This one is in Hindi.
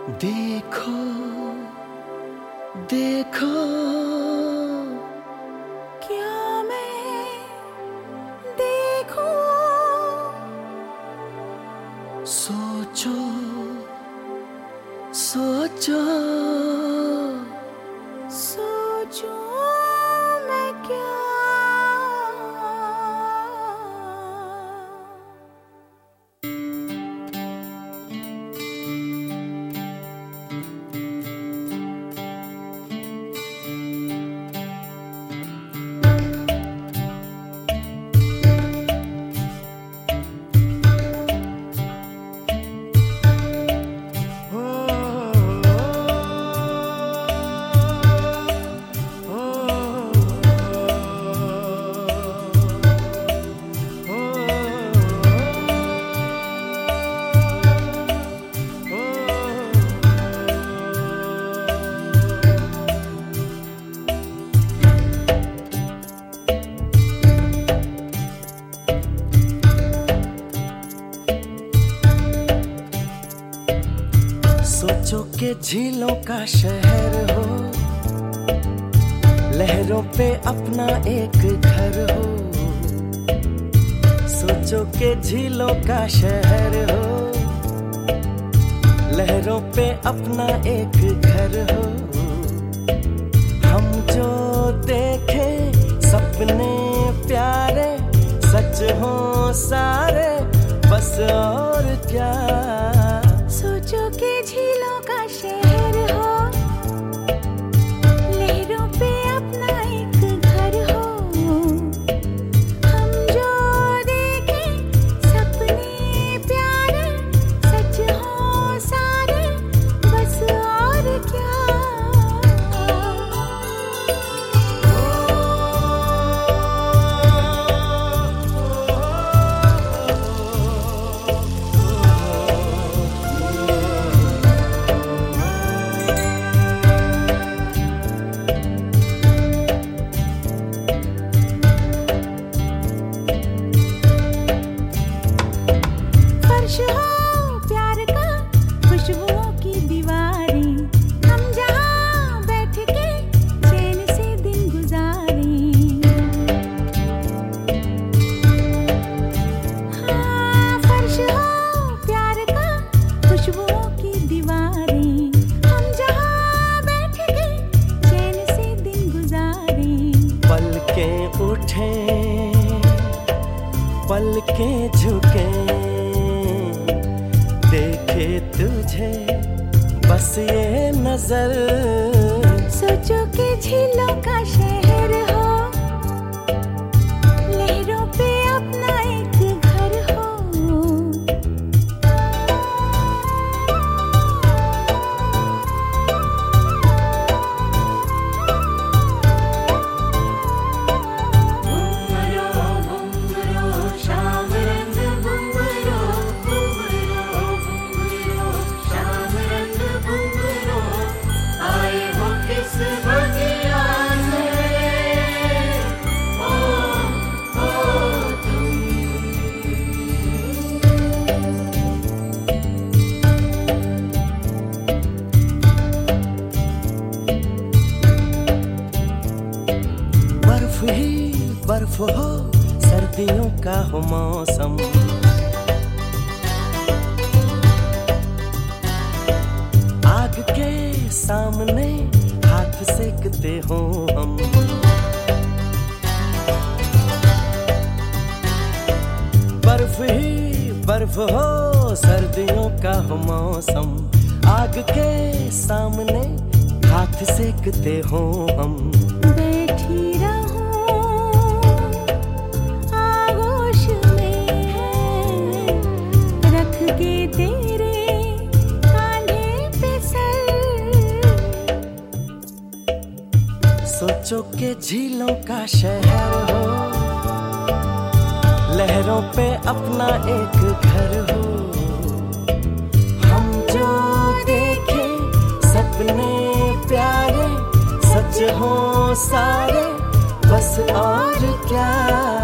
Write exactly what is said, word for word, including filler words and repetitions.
देखो देखो क्या मैं देखूं, सोचो सोचो सोचूं मैं क्या। सोचो के झीलों का शहर हो, लहरों पे अपना एक घर हो। सोचो के झीलों का शहर हो, लहरों पे अपना एक घर हो। हम जो देखे सपने प्यारे सच हो सारे, बस और क्या। सोचो के झीलों का शहर हो, लहरों पे अपना एक घर हो। हम जो देखे सपने प्यारे सच हो सारे, बस और क्या। हो प्यार का खुशबुओं की दीवारें, हम जहाँ बैठ के चैन से दिन गुजारें। हाँ, फर्श हो प्यार का खुशबुओं की दीवारें, हम जहाँ बैठ के चैन से दिन गुजारें। पलकें उठे पलकें झुके, देखे तुझे बस ये नजर। सोचो के झीलों का शहर हो, लहरों पे अपना एक घर हो। बर्फ ही बर्फ हो सर्दियों का हो मौसम, आग के सामने हाथ सेकते हो हम। बर्फ ही बर्फ हो सर्दियों का हो मौसम, आग के सामने हाथ सेकते हो हम। बैठी रहूं आगोश में, रख के तेरे कांधे पे सर। सोचो के झीलों का शहर हो, लहरों पे अपना एक घर हो। हम जो देखे सपने प्यारे सच हो सारे, बस और क्या।